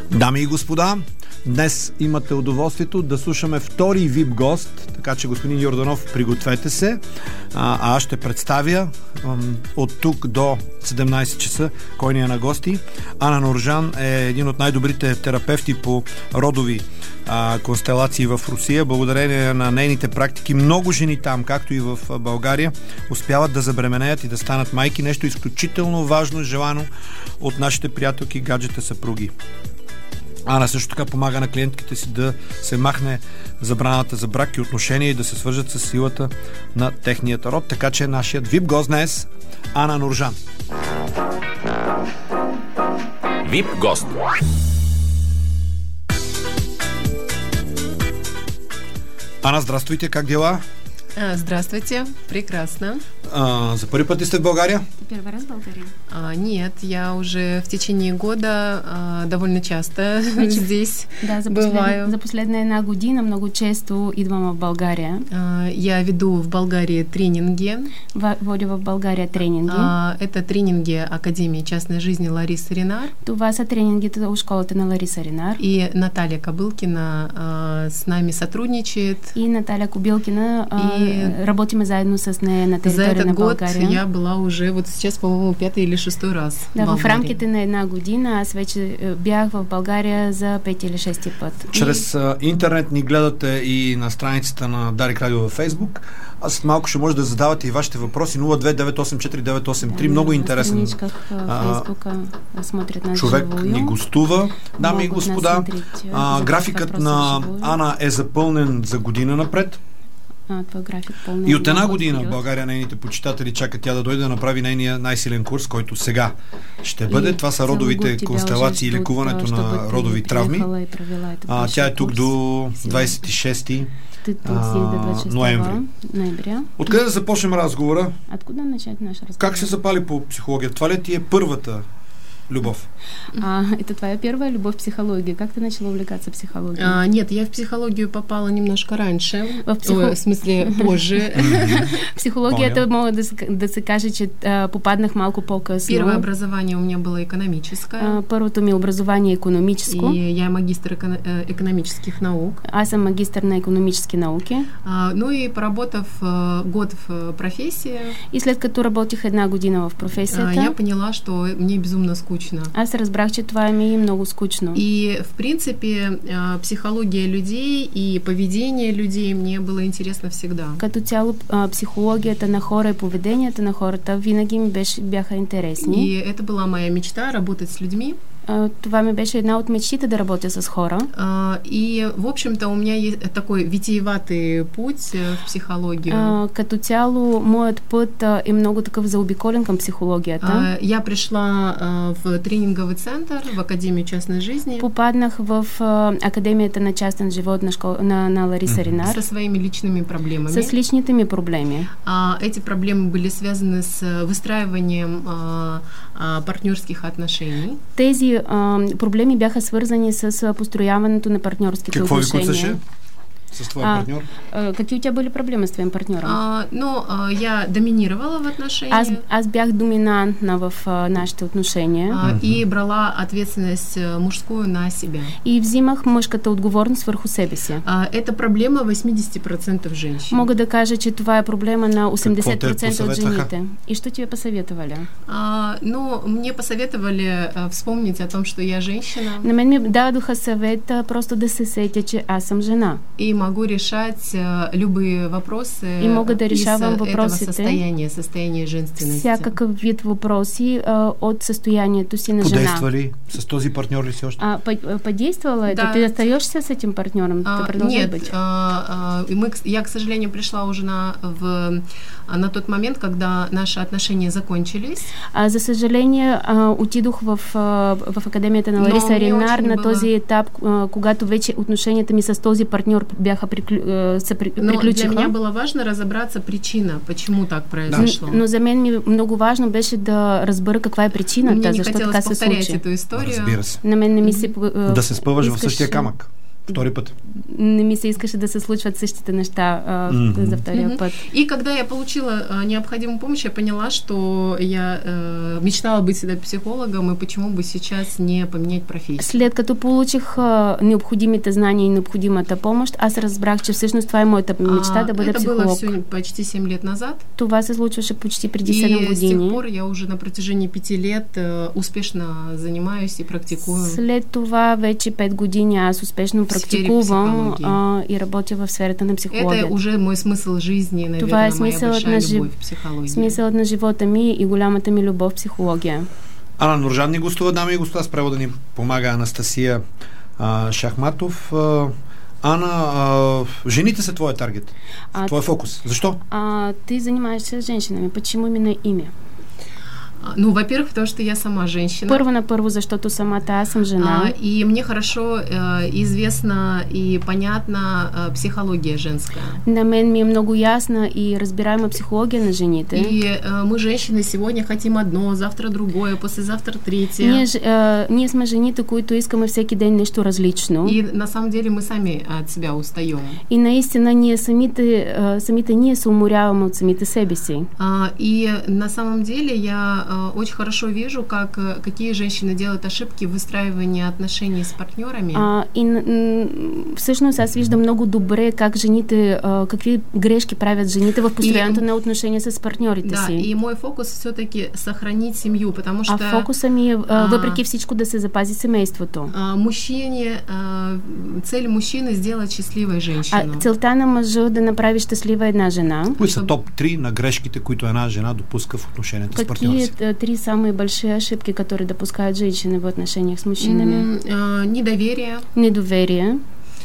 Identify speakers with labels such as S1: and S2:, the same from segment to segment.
S1: Дами и господа, днес имате удоволствието да слушаме втори VIP гост, така че господин Йорданов, пригответе се. Аз ще представя от тук до 17 часа кой ни е на гости. Ана Нуржан е един от най-добрите терапевти по родови констелации в Русия. Благодарение на нейните практики много жени там, както и в България, успяват да забременеят и да станат майки. Нещо изключително важно, желано от нашите приятелки, гаджета, съпруги. Ана също така помага на клиентките си да се махне забраната за брак и отношения и да се свържат с силата на техният род. Така че нашият VIP гост днес Ана Нуржан.
S2: VIP гост.
S1: Ана, здравствуйте, как дела?
S3: Здравствуйте, прекрасно.
S1: За първи път ли сте в България?
S4: Первый раз в Болгарии?
S3: Нет, я уже в течение года довольно часто здесь бываю.
S4: За последная една година много често идвам в България.
S3: Я веду в Болгарии тренинги.
S4: Водя в България тренинги.
S3: Это тренинги Академии частной жизни Ларисы Ринар.
S4: Това са тренингите у школата на Лариса Ринар.
S3: И Наталья Кобылкина с нами сотрудничает.
S4: И Наталья Кобылкина работим заедно с нея на територия на България.
S3: За этот год я была уже, вот сейчас, по-моему, 5-й или 6-й раз.
S4: Да, в рамките на една година аз вече бях в България за 5 или 6 път.
S1: Чрез интернет ни гледате и на страницата на Дарик Радио във Фейсбук. Аз след малко ще може да задавате и вашите въпроси. 02984-983. Много интересен човек ни гостува. Дами и господа, графикът на Ана е запълнен за година напред. И от една година в България нейните почитатели чакат тя да дойде да направи нейния най-силен курс, който сега ще бъде. Това са родовите констелации и лекуването на родови травми. Тя е тук до 26 ноември. Откъде да започнем разговора? Как се запали по психология? Това ли ти е първата любовь?
S4: Это твоя первая любовь в психологии. Как ты начала увлекаться психологией?
S3: Нет, я в психологию попала немножко раньше. В смысле, позже.
S4: Психология, это мога да се каже, че попаднах малко по-късно.
S3: Первое образование у меня было экономическое.
S4: Първото ми образование економическо.
S3: И я магистр экономических наук.
S4: Аз съм магистър на икономически науки.
S3: Ну и поработав год в профессии.
S4: И след като работих една година в професията,
S3: я поняла, что мне безумно скучно.
S4: Аз разбрах, че това ми е много скучно.
S3: И, в принципе, психология людей и поведение людей мне было интересно всегда.
S4: Като цяло, психологията на хора и поведението на хората винаги ми бяха интересни.
S3: И это была моя мечта — работать с людьми.
S4: Това ми беше една от мечтите да работя с хора.
S3: И, в общем-то, у меня есть такой витиеватый путь в психологию.
S4: Като цяло, моят път е много такъв заобиколен към психологията.
S3: Я пришла в тренинговый център, в Академию частной жизни.
S4: Попаднах в Академията на частен живот на Лариса Ринар.
S3: Со своими личными проблемами.
S4: С личните ми проблеми.
S3: Эти проблемы были связаны с выстраиванием партнерских отношений.
S4: Тези проблеми бяха свързани с построяването на партньорските отношения.
S1: Какво ви куцаше с твой партньор?
S4: Какви у тебя были проблемы с твоим партнером?
S3: Я доминировала в отношениях.
S4: Аз бях доминантна в нашите отношения.
S3: И брала ответственность мужскую на себя.
S4: И взимах мъжката отговорност върху себе си.
S3: Это проблема 80% женщин.
S4: Мога да кажа, че това е проблема на 80% от жените. И что тебе посоветовали?
S3: Мне посоветовали вспомнить о том, что я женщина.
S4: На мен ми дадоха съвета просто да се сетя, че аз съм жена.
S3: И могу решать любые вопросы.
S4: И мога да решавам въпросите.
S3: Състояние женственности.
S4: Всякакъв вид въпроси от състоянието си на жена.
S1: Подейства ли? С този партньор ли си още?
S4: Подействовала это? Ты остаешься с этим партнером?
S3: Нет. Я, к сожалению, пришла уже на тот момент, когда наши отношения закончились.
S4: За съжаление, отидох в Академията на Лариса Ринар на този етап, когато вече отношенията ми с този партньор бяха приключиха.
S3: Но для меня было важно разобраться причина, почему так произошло.
S4: Но за мен ми много важно беше да разбера каква е причината, защо така се случи.
S3: Эту историю.
S1: Разбира се.
S4: На мен не ми се...
S1: Да се спъваш в същия камък. втори път.
S4: Не ми се искаше да се случват същите неща за втория път.
S3: И когда я получила необходимую помощь, я поняла, что я мечтала быть всегда психологом, и почему бы сейчас не поменять профессию.
S4: След като получих необходимите знания и необходимата помощ, аз разбрах, че всъщност това е моята мечта да бъда психолог.
S3: Это было все почти 7 лет назад.
S4: Това се случваше почти преди 7 години.
S3: И с тех пор я уже на протяжении 5 лет успешно занимаюсь и практикую.
S4: След това вече 5 години аз успешно практикувам и работя в сферата на психологията.
S3: Это уже мой смысл жизни, наверное,
S4: това е
S3: моя большая любовь в психологии.
S4: Смисълът на живота ми и голямата ми любов в психология.
S1: Ана Нуржан ни гостува, дами и господа, с превода ни помага Анастасия Шахматов. Ана, жените са твоя таргет, твой фокус. Защо?
S4: Ты занимаешься с женщинами. Почему именно ими?
S3: Ну, во-первых, потому что я сама женщина.
S4: Първо, защото самата аз съм жена.
S3: И мне хорошо известна и понятна психология женская.
S4: На мен ми е много ясна и разбираема психология на жените.
S3: И мы, женщины, сегодня хотим одно, завтра другое, послезавтра третье.
S4: Ние сме жените, които искаме всеки ден нещо различно.
S3: И на самом деле мы сами от себя устаем.
S4: И наистина ние самите ние се уморяваме от самите себе си.
S3: И на самом деле я очень хорошо вижу, какие женщины делают ошибки в выстраивании отношений с партнерами.
S4: Всъщност аз виждам много добре как жените, какви грешки правят жените в построяването на отношения с партньорите си.
S3: Да, и мой фокус все-таки сохранить семью, потому что...
S4: фокуса ми е, въпреки всичко, да се запази семейството.
S3: Цель мужчины сделать счастливой женщину.
S4: Целта на мъжа да направи щастлива една жена.
S1: Кои са топ 3 на грешките, които една жена допуска в отношенията с партньора си?
S4: Три самые большие ошибки, которые допускают женщины в отношениях с мужчинами? Недоверие.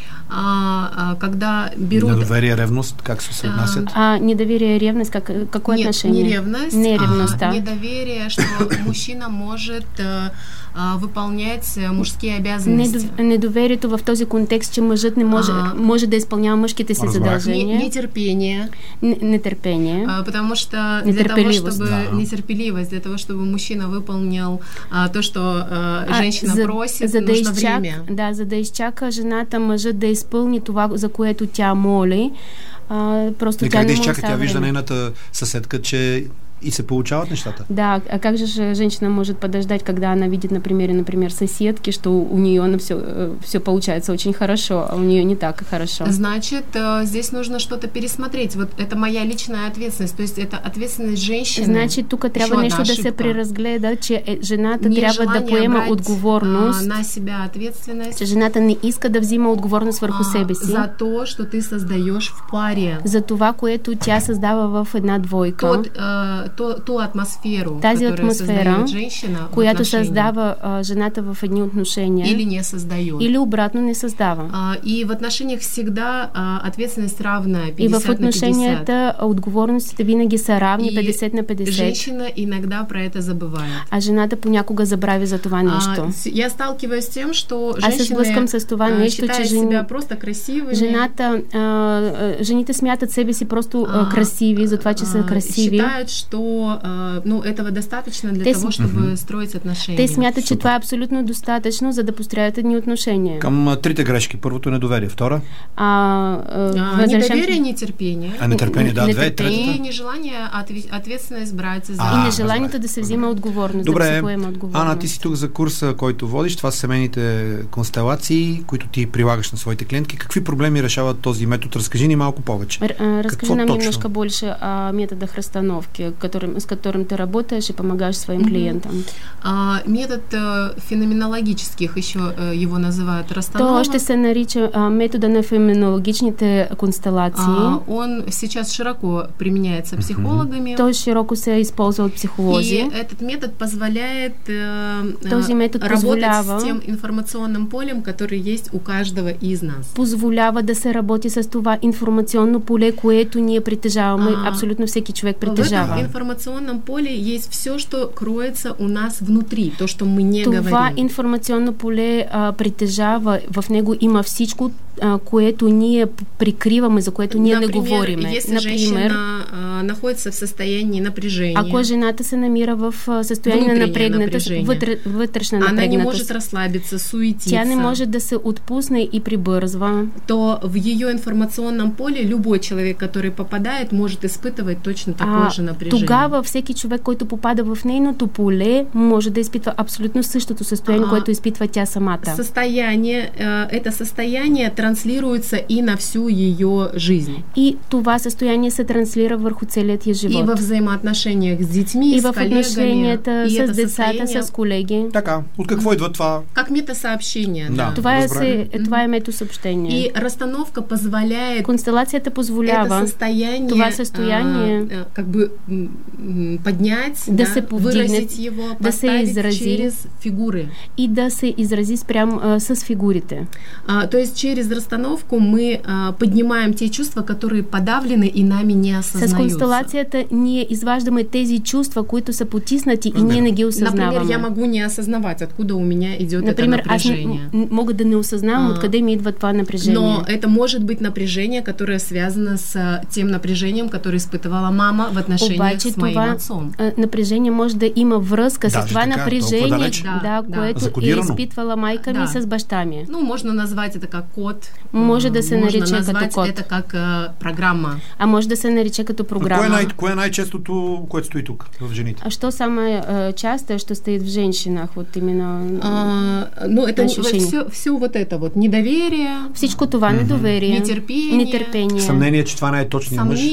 S3: Когда берут...
S1: Недоверие, ревност, как се отнасят?
S4: Недоверие, ревность, какое отношение?
S3: Не ревность,
S4: не ревность,
S3: недоверие, что мужчина может выполнять мужские обязанности.
S4: Недоверието в този контекст, че мъжът не може да изпълнява мъжките си задължения.
S3: Нетерпение.
S4: Нетерпение.
S3: Потому что для того, чтобы... Нетерпеливость. Для того, чтобы мужчина выполнил то, что женщина просит, нужно время.
S4: Да, за да изчака жената мъжът да изпълни това, за което тя моли. Просто тя не може
S1: тя вижда нейната съседка, че и се получават нещата.
S4: Да, а как же женщина может подождать, когда она видит на примере, например, соседки, что у нее все получается очень хорошо, а у нее не так хорошо?
S3: Значит, здесь нужно что-то пересмотреть. Вот это моя личная ответственность, то есть это ответственность женщины.
S4: Значит, тук трябва нещо да се преразгледа, че жената трябва да поема отговорност.
S3: На себя ответственность.
S4: Че жената не иска да взима отговорност върху себе си.
S3: За то, что ты создаешь в паре.
S4: За това, което тя създава в една двойка.
S3: Ту атмосферу,
S4: тази атмосфера,
S3: женщина,
S4: която създава жената в едни отношения.
S3: Или не създает.
S4: Или обратно не създава.
S3: И в отношениях всегда ответственность равна 50
S4: и в отношенията отговорностите винаги са равни 50 на 50.
S3: Женщина иногда про это забывает.
S4: А жената понякога забрави за това нещо.
S3: Я сталкиваюсь с тем, что
S4: женщины се сблъскам с това нещо, че
S3: себя просто красивыми.
S4: Жените смятат себе си просто красиви, за това, че са красиви.
S3: Считают, что этого достаточно для того, чтобы строить отношения.
S4: Те смятат, че това е абсолютно достатъчно, за да построят едни отношения.
S1: Към трите грешки. Първото недоверие. Втора?
S3: Недоверие, нетерпение.
S1: Нетерпение, да. Две, третата.
S3: И нежелание ответственность брать за...
S4: И нежеланието да се взима отговорност.
S1: Добре,
S4: да се поема отговорност.
S1: Ана, ти си тук за курса, който водиш. Това са семейните констелации, които ти прилагаш на своите клиентки. Какви проблеми решават този метод? Разкажи ни малко повече.
S4: Разкажи нам немножко больше о методах расстановки, с которым ты работаешь и помогаешь своим клиентам.
S3: Метод феноменологических еще его называют расстановок.
S4: То ще се нарича метода на феноменологичните констелации.
S3: Он сейчас широко применяется психологами.
S4: Той широко се използва от психолози.
S3: И этот метод позволяет
S4: този метод
S3: работать с тем информационным полем, который есть у каждого из нас.
S4: Позволява да се работи с това информационно поле, което ние притежаваме, абсолютно всеки човек притежава.
S3: В этом информационном поле есть все, что кроется у нас внутри, то, что мы не говорим.
S4: Това информационно поле притежава, в него има всичко което ние прикриваме, за което ние не говориме.
S3: Если женщина находится в состоянии напрежения,
S4: ако жената се намира в състояние на напрегнатост, вътрешна напрегнатост,
S3: она не может расслабиться, суетиться,
S4: тя не може да се отпусне и прибързва,
S3: то в ее информационном поле любой человек, который попадает, может испытывать точно такое же напрежение.
S4: Тогава всеки човек, който попада в нейното поле, може да изпитва абсолютно същото състояние, което изпитва тя самата.
S3: Это состояние транслируется и на всю ее жизнь.
S4: И това състояние се транслира върху целият ей живот.
S3: И во взаимоотношениях с детьми,
S4: и
S3: с коллегами.
S4: И в отношенията с децата, с колеги.
S1: Така, от какво идва това?
S3: Как метасъобщение.
S1: Да.
S4: Това е метасъобщение.
S3: И разстановка позволяет...
S4: Констелацията позволява това състояние
S3: как бы поднять,
S4: да се повдигне,
S3: выразить его,
S4: да се изрази
S3: через фигуры.
S4: И да се изрази спрямо с фигурите.
S3: То есть через расстановку мы поднимаем те чувства, которые подавлены и нами не осознаются.
S4: С констелацията ние изваждаме тези чувства, които са потиснати и ние не ги осъзнаваме.
S3: Например, я могу не осознавать, откуда у меня идет это напряжение.
S4: Аз мога да не осъзнавам откъде ми идва това напрежение.
S3: Но это может быть напряжение, которое связано с тем напрежением, которое испытывала мама в отношениях с моим отцом.
S4: Напрежение може да има връзка с това
S1: така,
S4: напрежение, което изпитвала майка ми с баща ми.
S3: Ну, можно назвать это как код.
S4: Може да се нарече като код.
S3: Это как програма.
S4: А може да се нарече като програма.
S1: Кое е най-честото, което стои тук в жените?
S4: А що самое часто, что стоит в женщинах, вот именно
S3: ну, это все вот это вот недоверие.
S4: Всичко това недоверие.
S3: Нетерпение.
S1: Съмнение, че това не е точният мъж.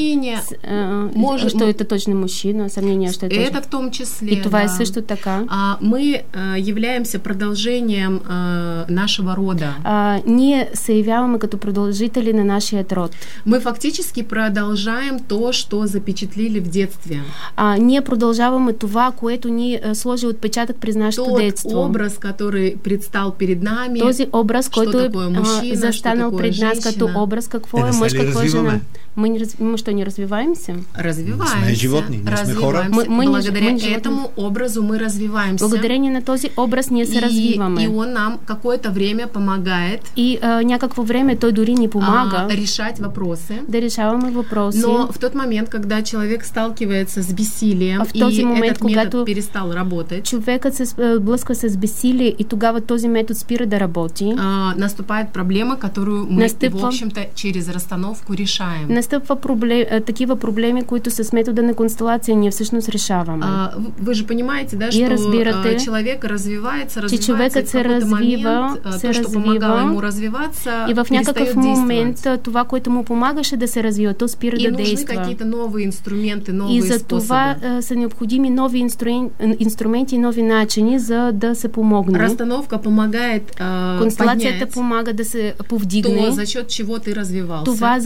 S3: Може,
S4: что это точный мужчина, сомнение, что это
S3: это в том числе.
S4: И това е също така.
S3: Мы являемся продолжением нашего рода.
S4: Ние се явяваме като продължители на нашия род.
S3: Мы фактически продолжаем то, что запечатлили в детстве.
S4: Ние продължаваме това, което ни сложи отпечатък през нашето детство.
S3: Тот образ, который предстал перед нами.
S4: Този образ, който е застанал пред нас като образ, какво е мъж, какво е жена. Мы что, не развиваемся?
S3: Развиваемся.
S1: Мы животни, не сме хора.
S3: Благодаря этому образу мы развиваемся.
S4: Благодарение на този образ ние се развиваме.
S3: И он нам какое-то время помогает.
S4: И някакво време той дори ни помага
S3: решать вопросы.
S4: Да решаваме въпроси.
S3: Но в тот момент, когда человек сталкивается с бесилием, и этот метод перестал работать,
S4: човекът се блъсква с бесилие и тогава този метод спира да работи.
S3: Наступает проблема, которую мы, в общем-то, через расстановку решаем.
S4: Настъпва такива проблеми, които с метода на констелация ние всъщност решаваме.
S3: Вы же понимаете, да, что человек развивается
S4: че човекът се развива,
S3: что помогало ему развиваться,
S4: и в някакъв момент това, което му помагаше да се развива, то спира да действа.
S3: И нужны какие-то новые инструменты, новые
S4: и за това са необходими нови инструменти, нови начини, за да се помогне.
S3: Разстановка помогает
S4: констелацията помага да се повдигне.
S3: То, за счет чего ты развивался.
S4: Това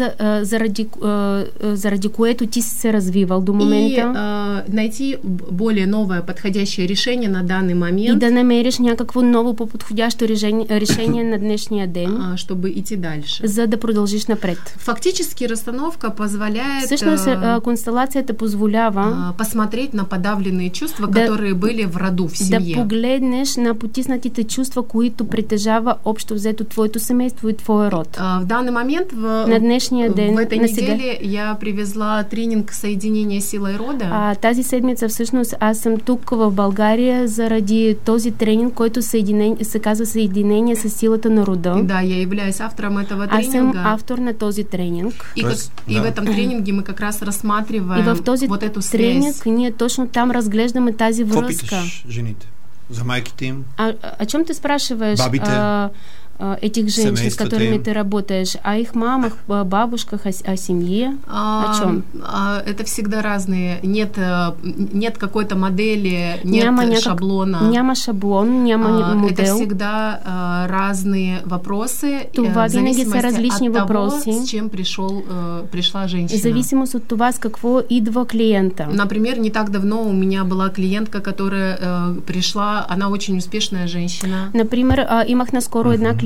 S4: заради което ти си се развивал до момента.
S3: И найти более новое подходящее решение на данный момент.
S4: И да намериш някакво ново по-подходящо решение на днешния ден.
S3: Чтобы идти дальше.
S4: За да продължиш напред.
S3: Фактически расстановка позволяет
S4: всъщност констелацията позволява
S3: посмотреть на подавленные чувства, которые были в роду, в семье.
S4: Да погледнеш на потиснатите чувства, които притежава общо взето твоето семейство и твоя род.
S3: В данный момент
S4: на днешния ден,
S3: в этой неделе я привезла тренинг «Съединение силой рода».
S4: Тази седмица всъщност аз съм тук в България заради този тренинг, който се казва «Съединение с силата на рода».
S3: Да, я являюсь автором этого тренинга.
S4: Аз съм автор на този тренинг.
S3: И в этом тренинге мы как раз рассматриваем вот эту связь.
S4: Тренинг ние точно там разглеждаме тази връзка.
S1: Какво питаш жените? За майките им?
S4: О чем ты спрашиваешь?
S1: Бабите?
S4: Этих женщин, с которыми ты работаешь, о их мамах, бабушках, о семье? О чем?
S3: Это всегда разные. Нет какой-то модели, нет шаблона.
S4: Няма шаблон, няма модел.
S3: Это всегда разные вопросы.
S4: Това винаги са различни въпроси.
S3: С чем пришла женщина.
S4: В зависимост от това, с какво идва клиента.
S3: Например, не так давно у меня была клиентка, которая пришла, она очень успешная женщина.
S4: Например, имах наскоро една клиентка,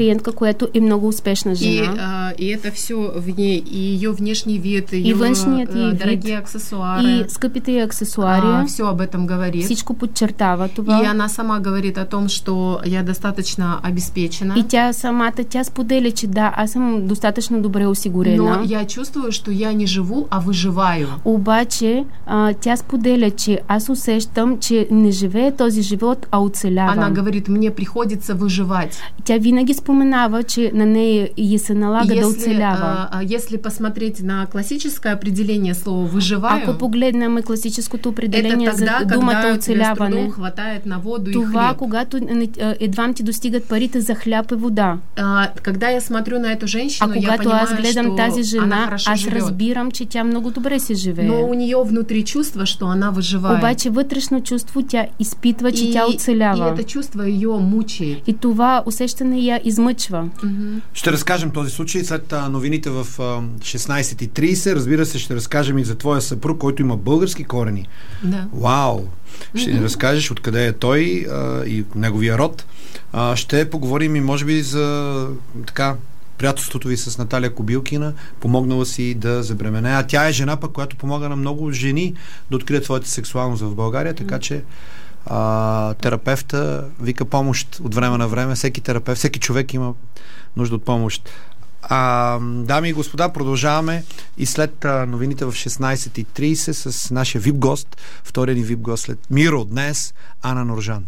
S4: клиентка, която е много успешна жена.
S3: И это все в ней, и ее внешний вид,
S4: и външният ей вид,
S3: дорогие аксессуары.
S4: И скъпите ей аксесуари.
S3: Все об этом говорит.
S4: Всичко подчертава това.
S3: И она сама говорит о том, что я достаточно обеспечена.
S4: И тя споделя, че да, аз съм достатъчно добре осигурена.
S3: Но я чувствую, что я не живу, а выживаю.
S4: Обаче, тя споделя, че аз усещам, че не живее този живот, а оцелявам.
S3: Она говорит, мне приходится выживать.
S4: Тя винаги споменава, че на нея ей се налага да оцелява.
S3: Если посмотреть на классическое определение слова «выживаю»,
S4: ако погледнем класическото определение за думата оцеляване,
S3: хватает на воду
S4: това,
S3: и хлеб.
S4: когато едва ти достигат парите за хляб и вода.
S3: Когда я смотрю на эту женщину, я
S4: когато
S3: понимаю,
S4: аз гледам тази жена, аз
S3: живет.
S4: разбирам, че тя много добре се живее.
S3: Но у нее внутри чувство, что она выживает.
S4: Обаче вътрешно чувство тя изпитва, че тя оцелява.
S3: И это чувство ее мучает.
S4: И това усещане я измъчва.
S1: Ще разкажем този случай след новините в 16:30. Разбира се, ще разкажем и за твоя съпруг, който има български корени.
S3: Да.
S1: Вау! Ще ни разкажеш откъде е той и неговия род. Ще поговорим и може би за приятелството ви с Наталия Кобилкина, помогнала си да забремене. А тя е жена пък, която помага на много жени да открият своята сексуалност в България, така че терапевта вика помощ от време на време. Всеки терапевт, всеки човек има нужда от помощ. Дами и господа, продължаваме и след новините в 16:30 с нашия VIP гост, втория ни VIP гост след Миро днес, Ана Норжан.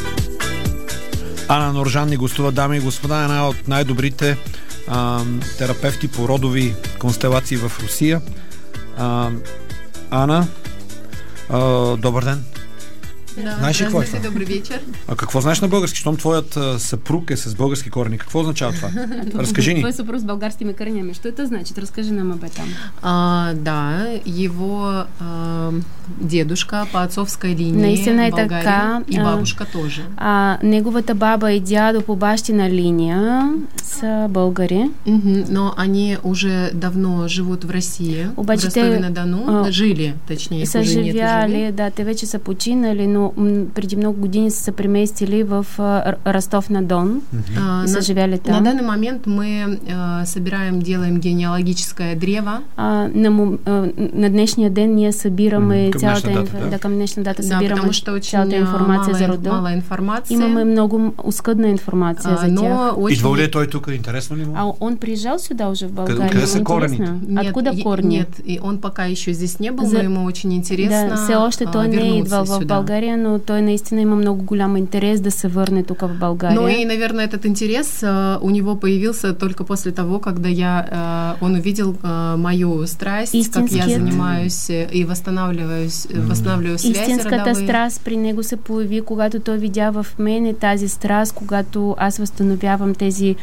S1: Ана Норжан ни гостува, дами и господа, една от най-добрите терапевти по родови констелации в Русия. Ана, добър ден.
S3: Да,
S1: знаеш ли какво е това?
S3: Добър вечер.
S1: А какво знаеш на български? Щом твоят съпруг е с български корени, какво означава това? Разкажи ни.
S4: Твой съпруг с българскими коренями. Что это значит? Разкажи нам об этом.
S3: Да, его дедушка по отцовской линии
S4: наистина е
S3: България,
S4: така,
S3: и бабушка тоже.
S4: Неговата баба и дядо по бащина линия са българи.
S3: Но они уже давно живут в России,
S4: обаче
S3: в Ростове-на-Дону. Жили, точнее,
S4: са
S3: уже
S4: живяли,
S3: нет живи.
S4: да, те вече са починали, но преди много години са се преместили в Ростов-на-Дон и са живяли там.
S3: На данный момент мы собираем, делаем генеалогическое древо.
S4: На днешния ден ние събираме
S1: към
S4: днешна дата събираме цялата информация за рода.
S3: Мала информация.
S4: Имаме много оскъдна информация за тях.
S1: Идвал ли е той тук? Интересно ли му?
S4: Он приезжал сюда уже в България?
S1: Къде са корените?
S4: Откуда корни?
S3: Нет, и он пока еще здесь не был, но ему очень интересно.
S4: Да, все още той не е идвал в България, но той наистина има много голям интерес да се върне тук в България.
S3: Ну и, наверное, этот интерес у него появился только после того, когда он увидел мою страсть, как я занимаюсь и восстанавливаю связи родовые.
S4: Истинската страст при него се появи, когато той видя в мене тази страст, когато аз възстановявам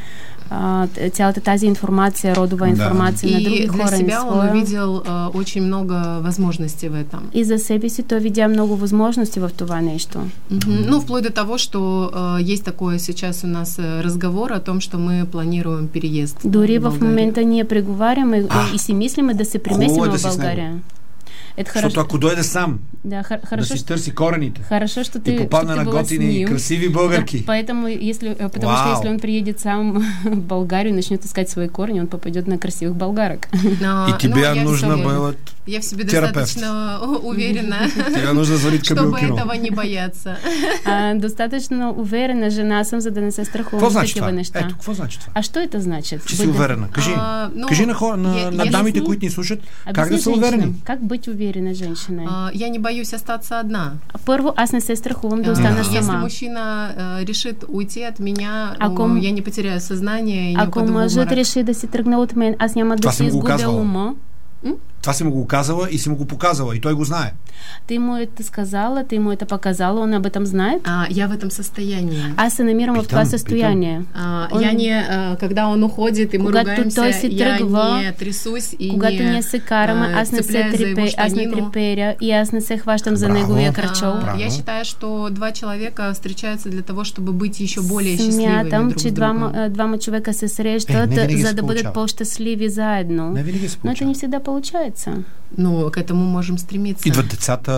S4: цялата тази информация, родова информация на други хора.
S3: И для себя он увидел очень много возможностей в этом.
S4: И за себе си той видя много възможности в това нещо.
S3: Ну, вплоть до того, что есть такое сейчас у нас разговор о том, что мы планируем переезд.
S4: Дори в момента ние преговаряме и си мислиме да се преместим в България.
S1: Защото ако дойде сам
S4: да
S1: си търси корените
S4: и
S1: попадна на готини и красиви българки.
S4: Потому что если он приедет сам в Болгарию и начнет искать свои корни, он попадет на красивых болгарок.
S1: И тебе нужно было
S3: я в себе достаточно уверена,
S1: чтобы
S3: этого не бояться.
S4: Достатъчно уверена жена съм, за да не се страхувам за такива неща.
S1: Ето, какво значи това?
S4: А що это значит?
S1: Че си уверена? Кажи на дамите, които ни слушат, как да са уверени?
S4: Как быть уверена женщина?
S3: Я не боюсь остаться одна.
S4: Първо, аз не се страхувам да остана сама.
S3: Если мужчина решит уйти от меня, я не потеряю съзнание и не
S4: упаду в обморок. Ако мъжът реши да си тръгне от мен, аз няма да си изгубя ума.
S1: Това си му го казала и си му го показала, и той го знае.
S4: Ты ему это сказала, ты ему это показала, он об этом знает?
S3: Я в этом состоянии.
S4: Аз се намирам в това състояние.
S3: Я не, когда он уходит, и мы ругаемся, я не трясусь и
S4: когато ние се караме, аз не треперя и аз не се хващам за неговия кръчол.
S3: Я считаю, что два человека встречаются для того, чтобы быть еще более счастливыми
S4: Смятам,
S3: друг с
S4: че
S3: другом.
S4: двама човека се срещат, за да бъдат по-щастливи заедно. Но это не всегда получается.
S3: Ну, к этому можем стремиться.
S1: Идват децата,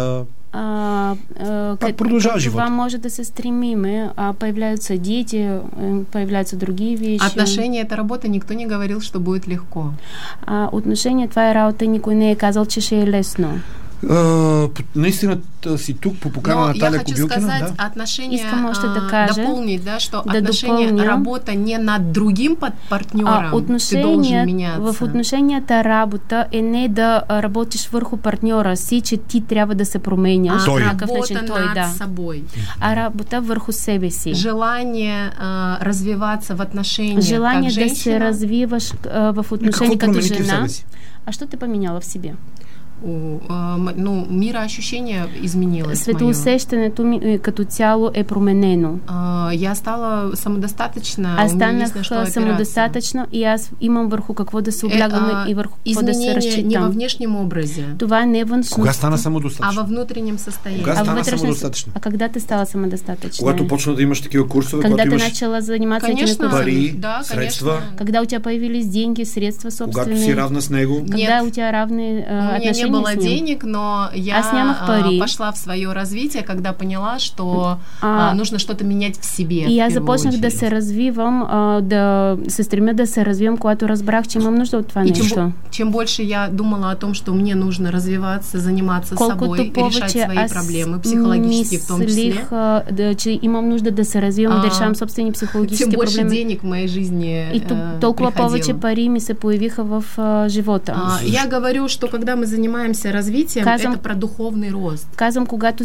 S1: продолжает живот.
S4: Това може да се стремиме, появляются дети, появляются другие вещи.
S3: Отношения — это работа, никто не говорил, что будет легко.
S4: Отношения — това е работа, никой не е казал, че ще е лесно.
S1: Наистина си тук по покана на Наталья Кобилкина.
S3: Я хочу сказать, отношения, дополнить, да, что
S4: да
S3: отношения, работа не над другим партньором, ты должен меняться.
S4: В отношенията работа е не да работиш върху партньора си, че ти трябва да се променяш.
S3: Работа над собой.
S4: А работа върху себе си.
S3: Желание развиваться в отношениях
S4: желание
S3: как женщина.
S4: Да се развиваш в отношения като жена. А что ты поменяла в себе?
S3: Мироощущение изменилось.
S4: Светоусещането ми като цяло е променено.
S3: Я стала самодостатъчна.
S4: Аз станах самодостатъчна и аз имам върху какво да се облягам и върху какво да се разчитам.
S3: Не във внешнем образе.
S4: Това не е външно.
S1: Кога стана самодостатъчна?
S3: А във внутреннем състоянии.
S1: Кога стана самодостатъчна?
S4: А когда ти стала самодостатъчна?
S1: Когато почна да имаш такива курсове,
S4: когда
S1: когато
S4: ти начала заниматься этими курсами.
S1: Пари, средства.
S4: Когда у тебя появились деньги, средства собственные.
S1: Когато си равна с него.
S4: Когда у тебя равные отношения.
S3: Не было денег, но я пошла в свое развитие, когда поняла, что нужно что-то менять в себе.
S4: И я започнах да се развивам, да се стремя да се развивам, когато разбрах, че имам нужда от това нещо.
S3: Чем больше я думала о том, что мне нужно развиваться, заниматься собой, решать свои проблемы, психологические в том числе.
S4: Че имам нужда да се развивам, да решавам собствени психологически проблеми.
S3: Тем больше денег в моей жизни
S4: и толкова повече пари ми се появиха в живота.
S3: Я говорю, что когда мы занимаемся развитием, это про духовный рост.
S4: Казвам, когато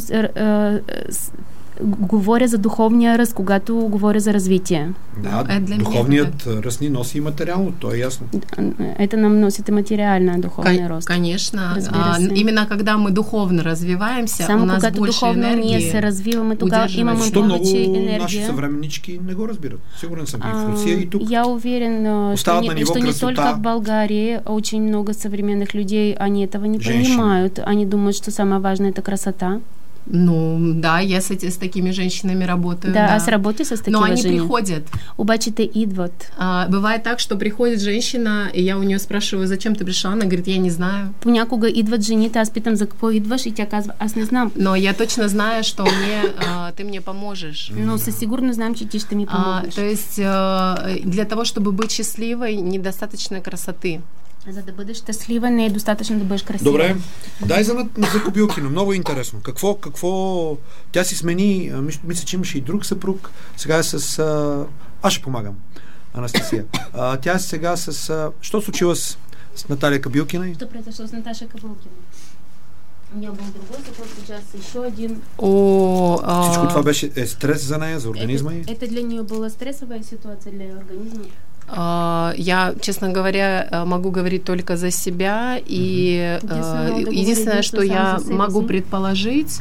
S4: говоря за духовния ръст, когато говоря за развитие.
S1: Да, духовният ръст ни носи и материално, то е ясно.
S4: Это нам носит и материально духовный рост.
S3: Конечно. Именно когда мы духовно развиваемся, у нас больше энергии.
S4: Ние се развиваме, тогава имаме повече енергия.
S1: Много наши съвременнички не го разбират. Сигурен съм и в Русия, и тук.
S4: Я уверен, что не только в Болгарии очень много современных людей, они этого не понимают. Они думают, что самое важное — это красота.
S3: Ну, да, я с такими женщинами работаю.
S4: Да, аз работаю с такими
S3: женщинами.
S4: Но они
S3: приходят.
S4: Обаче те идват.
S3: Бывает так, что приходит женщина, и я у нее спрашиваю, зачем ты пришла? Она говорит, я не знаю.
S4: Понякога идват жените, аз питам, за какво идваш, и тя казва, аз не знам.
S3: Но я точно знаю, что ты мне поможешь.
S4: Но със сигурност знам, че ти ще ми помогнеш.
S3: То есть для того, чтобы быть счастливой, недостаточно красоты.
S4: За да бъдеш щастлива, не е достатъчно да бъдеш красива.
S1: Добре, дай за Кобилкина. Много е интересно. Какво... Тя си смени, мисля, че имаше и друг съпруг. Сега е с... Аз ще помагам, Анастасия. Тя е сега с... Що случилось с Наталья Кобилкина?
S4: Что произошло с Наташей Кобилкиной? У нея был другой, затова случался еще один.
S1: Всичко това беше стрес за нея, за организма й?
S4: Это для нее была стрессовая ситуация для организма.
S3: Я, честно говоря, могу говорить только за себя, и единственное, что я могу предположить,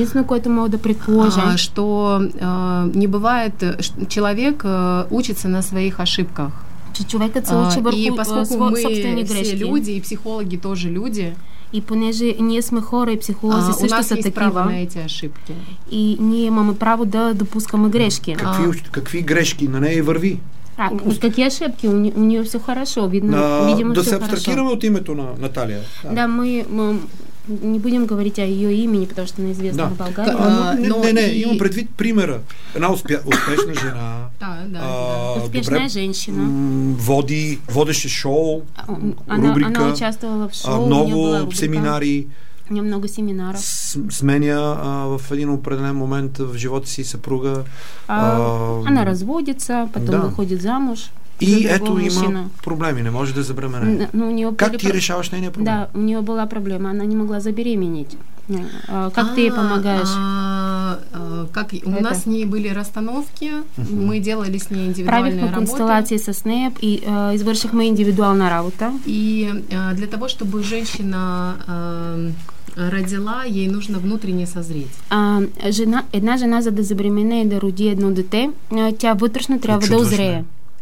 S3: что не бывает, человек учится на своих ошибках. И поскольку мы все люди, и психологи тоже люди,
S4: и понеже ние сме хора и психолози също са такива, и ние имаме право да допускаме грешки.
S1: Какви грешки на нея върви?
S4: Какие ошибки? У нее все хорошо, видимо,
S1: да
S4: все
S1: се абстрахираме от името на Наталья.
S4: Да, мы не будем говорить о ее имени, потому что она известна в Болгарии.
S1: Не, имам предвид примера. Една успешна жена.
S4: Успешная женщина.
S1: Водеше шоу, рубрика.
S4: Она участвовала в шоу.
S1: Много семинари.
S4: У нее много семинаров.
S1: Сменя в един определен момент в живота си съпруга.
S4: Она разводится, потом выходит замуж.
S1: И ето има проблеми, не може да забременее. Как ти решаваш нейния проблем?
S4: Да, у нее была проблема, она не могла забеременеть. Как ты ей помогаешь?
S3: У нас с ней были расстановки, мы делали с ней индивидуальные работы.
S4: Констелации со СНЕП и извършихме индивидуальна работа.
S3: И для того, чтобы женщина родила, ей нужно внутренне созреть.
S4: Една жена, за да забременее и да роди едно дете, тя вътрешно трябва да озрее.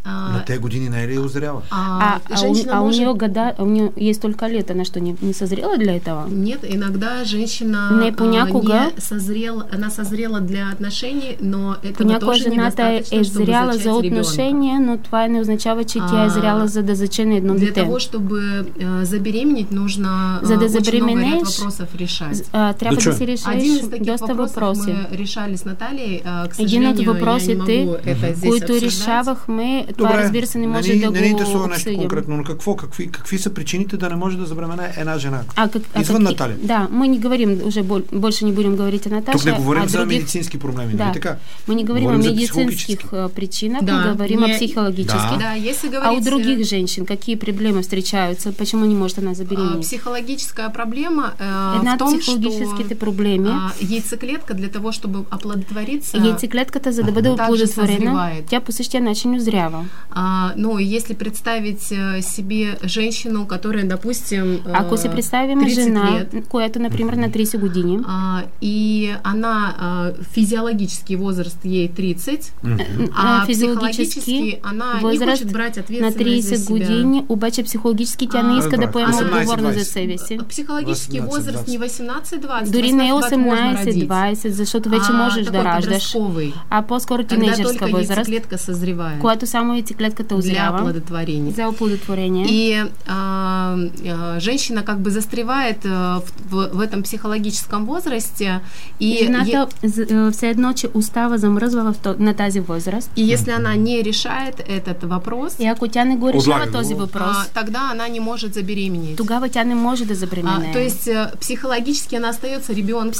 S1: На те години не е ли озряла?
S4: У нее есть столько лет, она что, не созрела для этого?
S3: Нет, иногда женщина она созрела для отношений, но этого тоже недостаточно, чтобы
S4: зряла за отношения, но това не означава, че тя е зряла за да зачне едно дете.
S3: Для того, чтобы забеременеть, нужно очень много ряд вопросов решать.
S4: Трябва да си решиш доста въпроси.
S3: Мы решали с Натальей, к сожалению,
S4: един от въпросите,
S3: я не могу это здесь
S4: които
S3: обсуждать.
S4: решавахме, това разбира се не може да го
S1: не интересува нещо
S4: обсъдим.
S1: конкретно, но какви са причините да не може да забремене една жена? Извън Наталья.
S4: Да, мы не говорим, уже больше не будем говорить о Наташе.
S1: Тук не говорим за медицински проблеми,
S4: да.
S1: Нали така?
S4: Мы не говорим о медицинских причинах, мы говорим о психологических.
S3: Да, если говорить...
S4: А у других женщин какие проблемы встречаются? Почему не может она забеременеть?
S3: Психологическая проблема
S4: в том,
S3: что
S4: проблеми,
S3: яйцеклетка для того, чтобы оплодотвориться...
S4: Яйцеклетката, за да бъде оплодотворена, тя по същия начин озрява.
S3: Ну, если представить себе женщину, которая, допустим,
S4: ако се представим жена, която, например, на 30 години,
S3: и она физиологический возраст ей 30, а психологически она не хочет брать ответственность за себя.
S4: На 30 години, обаче психологически тя не иска да поема отговорност за себе си.
S3: Психологический возраст не 18-20,
S4: дори не е 18-20, защото вече можеш да раждаш, а по-скоро тинейджерска възраст, когато само яйцеклетката озрява за оплодотворение.
S3: И женщина как бы застревает в этом психологическом возрасте. И
S4: жената все едно, че остава замръзва на тази възраст.
S3: И если она не решает этот вопрос,
S4: и ако тя не го решава този въпрос,
S3: тогда она не может забеременеть.
S4: Тогава тя не може да забременее.
S3: То есть психологически она остается ребенком.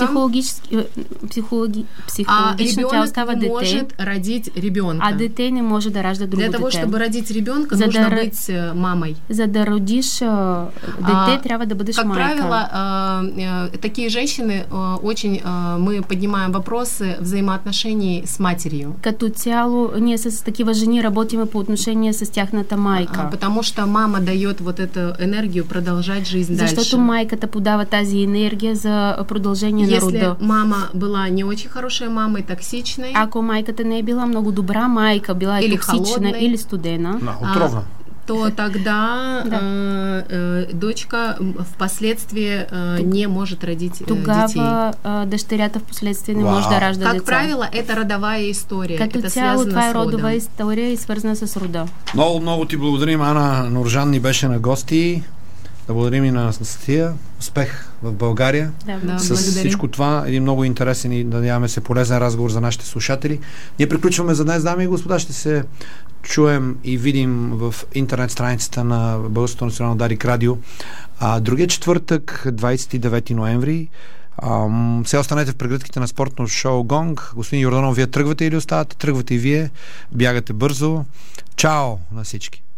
S4: Психологично тя остава дете.
S3: Может родить ребенка.
S4: А дете не може да ражда друго дете.
S3: Для того, чтобы родить ребенка, нужно быть мамой.
S4: За да родиш дете, трябва да бъдеш майка.
S3: Как правило, такие женщины очень мы поднимаем вопросы взаимоотношений с матерью.
S4: Като цяло, ние с такива жени работим по отношение с тяхната майка.
S3: Потому что мама дает вот эту энергию продолжать жизнь дальше.
S4: Защото майката подава тази енергия за продължение на рода.
S3: Если мама была не очень хорошей мамой, токсичной,
S4: ако майката не е била много добра майка, била или токсична или студена,
S1: отровна,
S3: то тогда дочка впоследствии не может родить детей.
S4: Тогава дъщерята впоследствие не може да ражда деца.
S3: Как правило, это родовая история.
S4: Като цяло, това е родова история и свързана с рода.
S1: Много ти благодарим, Ана Нуржан ни беше на гости. Да благодарим и на Анастасия. Успех в България. С всичко това един много интересен и, надяваме се, полезен разговор за нашите слушатели. Ние приключваме за днес, дами и господа. Ще се чуем и видим в интернет страницата на Българското национално Дарик радио. Другия четвъртък, 29 ноември, все останете в прегръдките на спортно шоу Гонг. Господин Йорданов, вие тръгвате или оставате? Тръгвате и вие. Бягате бързо. Чао на всички!